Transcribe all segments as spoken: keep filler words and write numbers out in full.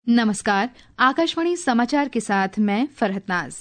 नमस्कार, आकाशवाणी समाचार के साथ मैं फरहत नाज।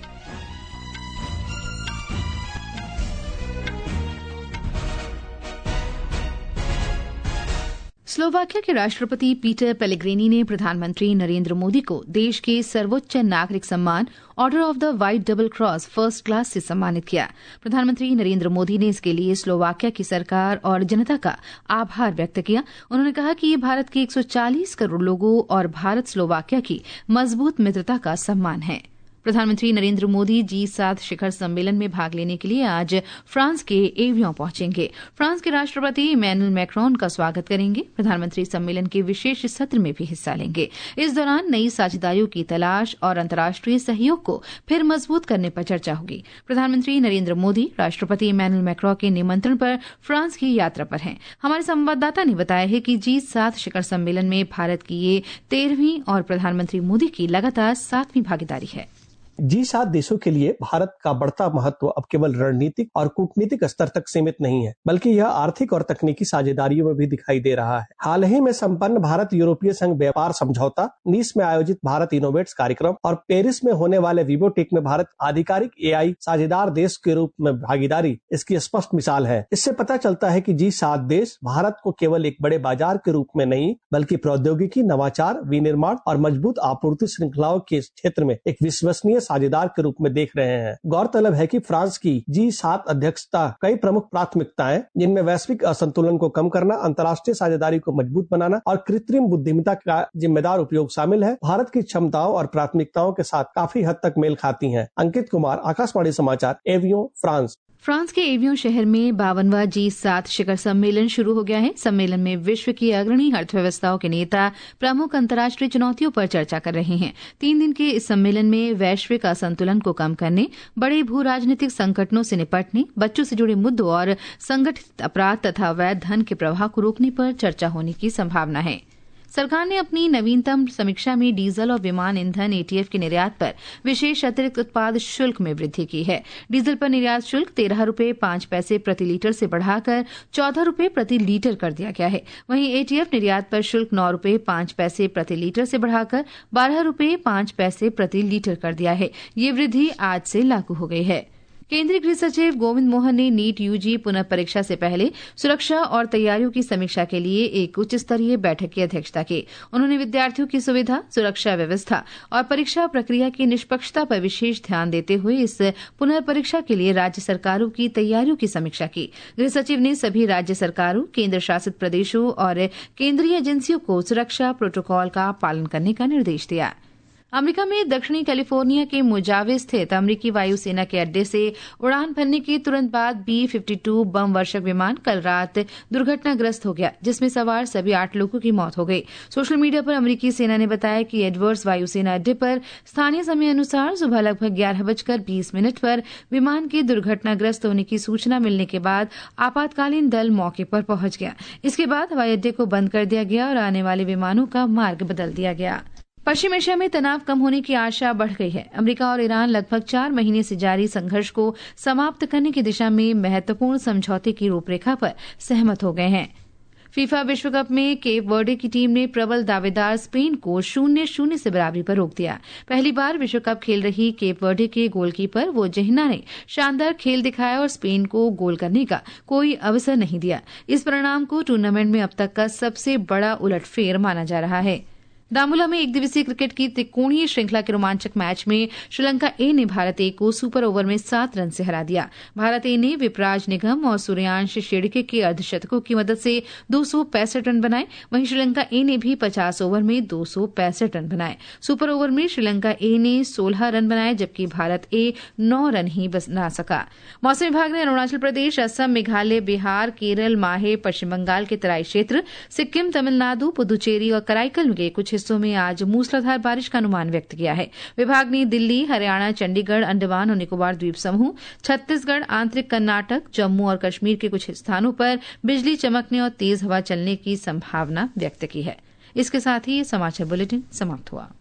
स्लोवाकिया के राष्ट्रपति पीटर पेलेग्रिनी ने प्रधानमंत्री नरेंद्र मोदी को देश के सर्वोच्च नागरिक सम्मान order of the white double cross first class से सम्मानित किया। प्रधानमंत्री नरेंद्र मोदी ने इसके लिए स्लोवाकिया की सरकार और जनता का आभार व्यक्त किया। उन्होंने कहा कि ये भारत के एक सौ चालीस करोड़ लोगों और भारत स्लोवाकिया की मजबूत मित्रता का सम्मान है। प्रधानमंत्री नरेंद्र मोदी जी सात शिखर सम्मेलन में भाग लेने के लिए आज फ्रांस के एवियन पहुंचेंगे। फ्रांस के राष्ट्रपति इमैनुअल मैक्रोन का स्वागत करेंगे। प्रधानमंत्री सम्मेलन के विशेष सत्र में भी हिस्सा लेंगे। इस दौरान नई साझेदारियों की तलाश और अंतर्राष्ट्रीय सहयोग को फिर मजबूत करने पर चर्चा होगी। प्रधानमंत्री नरेंद्र मोदी राष्ट्रपति इमैनुअल मैक्रोन के निमंत्रण पर फ्रांस की यात्रा पर हैं। हमारे संवाददाता ने बताया है कि जी सात शिखर सम्मेलन में भारत की ये तेरहवीं और प्रधानमंत्री मोदी की लगातार सातवीं भागीदारी है। जी सात देशों के लिए भारत का बढ़ता महत्व अब केवल रणनीतिक और कूटनीतिक स्तर तक सीमित नहीं है, बल्कि यह आर्थिक और तकनीकी साझेदारियों में भी दिखाई दे रहा है। हाल ही में संपन्न भारत यूरोपीय संघ व्यापार समझौता, नीस में आयोजित भारत इनोवेट्स कार्यक्रम और पेरिस में होने वाले विवोटेक में भारत आधिकारिक एआई साझेदार देश के रूप में भागीदारी इसकी स्पष्ट मिसाल है। इससे पता चलता है कि जी सात देश भारत को केवल एक बड़े बाजार के रूप में नहीं, बल्कि प्रौद्योगिकी, नवाचार, विनिर्माण और मजबूत आपूर्ति श्रृंखलाओं के क्षेत्र में एक विश्वसनीय साझेदार के रूप में देख रहे हैं। गौरतलब है कि फ्रांस की जी सात अध्यक्षता कई प्रमुख प्राथमिकताएं, जिनमें वैश्विक असंतुलन को कम करना, अंतर्राष्ट्रीय साझेदारी को मजबूत बनाना और कृत्रिम बुद्धिमत्ता का जिम्मेदार उपयोग शामिल है, भारत की क्षमताओं और प्राथमिकताओं के साथ काफी हद तक मेल खाती हैं। अंकित कुमार, आकाशवाणी समाचार, एवियन, फ्रांस। फ्रांस के एवियन शहर में बावनवां जी सात शिखर सम्मेलन शुरू हो गया है। सम्मेलन में विश्व की अग्रणी अर्थव्यवस्थाओं के नेता प्रमुख अंतर्राष्ट्रीय चुनौतियों पर चर्चा कर रहे हैं। तीन दिन के इस सम्मेलन में वैश्विक असंतुलन को कम करने, बड़े भू राजनीतिक संकटों से निपटने, बच्चों से जुड़े मुद्दों और संगठित अपराध तथा अवैध धन के प्रवाह को रोकने पर चर्चा होने की संभावना है। सरकार ने अपनी नवीनतम समीक्षा में डीजल और विमान ईंधन एटीएफ के निर्यात पर विशेष अतिरिक्त उत्पाद शुल्क में वृद्धि की है। डीजल पर निर्यात शुल्क तेरह रूपये पांच पैसे प्रति लीटर से बढ़ाकर चौदह रूपये प्रति लीटर कर दिया गया है। वहीं एटीएफ निर्यात पर शुल्क नौ रूपये पांच पैसे प्रति लीटर से बढ़ाकर बारह रूपये पांच पैसे प्रति लीटर कर दिया है। ये वृद्धि आज से लागू हो गई है। केंद्रीय गृह सचिव गोविंद मोहन ने नीट यूजी पुनः परीक्षा से पहले सुरक्षा और तैयारियों की समीक्षा के लिए एक उच्च स्तरीय बैठक की अध्यक्षता की। उन्होंने विद्यार्थियों की सुविधा, सुरक्षा व्यवस्था और परीक्षा प्रक्रिया की निष्पक्षता पर विशेष ध्यान देते हुए इस पुनर्परीक्षा के लिए राज्य सरकारों की तैयारियों की समीक्षा की। गृह सचिव ने सभी राज्य सरकारों, केंद्र शासित प्रदेशों और केंद्रीय एजेंसियों को सुरक्षा प्रोटोकॉल का पालन करने का निर्देश दिया। अमेरिका में दक्षिणी कैलिफोर्निया के मोजावे स्थित अमेरिकी वायुसेना के अड्डे से उड़ान भरने के तुरंत बाद बी बावन बम वर्षक विमान कल रात दुर्घटनाग्रस्त हो गया, जिसमें सवार सभी आठ लोगों की मौत हो गई। सोशल मीडिया पर अमेरिकी सेना ने बताया कि एडवर्ड्स वायुसेना अड्डे पर स्थानीय समय अनुसार सुबह लगभग ग्यारह बजकर बीस मिनट पर विमान के दुर्घटनाग्रस्त होने की सूचना मिलने के बाद आपातकालीन दल मौके पर पहुंच गया। इसके बाद हवाई अड्डे को बंद कर दिया गया और आने वाले विमानों का मार्ग बदल दिया गया। पश्चिम एशिया में तनाव कम होने की आशा बढ़ गई है। अमेरिका और ईरान लगभग चार महीने से जारी संघर्ष को समाप्त करने की दिशा में महत्वपूर्ण समझौते की रूपरेखा पर सहमत हो गए हैं। फीफा विश्व कप में केप वर्डे की टीम ने प्रबल दावेदार स्पेन को शून्य शून्य से बराबरी पर रोक दिया। पहली बार विश्व कप खेल रही केप वर्डे के गोलकीपर वोजेहिना ने शानदार खेल दिखाया और स्पेन को गोल करने का कोई अवसर नहीं दिया। इस परिणाम को टूर्नामेंट में अब तक का सबसे बड़ा उलटफेर माना जा रहा है। दामुला में एक दिवसीय क्रिकेट की त्रिकोणीय श्रृंखला के रोमांचक मैच में श्रीलंका ए ने भारत ए को सुपर ओवर में सात रन से हरा दिया। भारत ए ने विपराज निगम और सूर्यांश शेड़के के अर्धशतकों की मदद से दो सौ पैंसठ रन बनाए। वहीं श्रीलंका ए ने भी पचास ओवर में दो सौ पैंसठ रन बनाए। सुपर ओवर में श्रीलंका ए ने सोलह रन बनाए, जबकि भारत ए नौ रन ही बना सका। मौसम विभाग ने अरुणाचल प्रदेश, असम, मेघालय, बिहार, केरल, माहे, पश्चिम बंगाल के तराई क्षेत्र, सिक्किम, तमिलनाडु, पुदुचेरी और कराईकल के कुछ हिस्सों में आज मूसलाधार बारिश का अनुमान व्यक्त किया है। विभाग ने दिल्ली, हरियाणा, चंडीगढ़, अंडमान और निकोबार द्वीप समूह, छत्तीसगढ़, आंतरिक कर्नाटक, जम्मू और कश्मीर के कुछ स्थानों पर बिजली चमकने और तेज हवा चलने की संभावना व्यक्त की है। इसके साथ ही ये समाचार बुलेटिन समाप्त हुआ।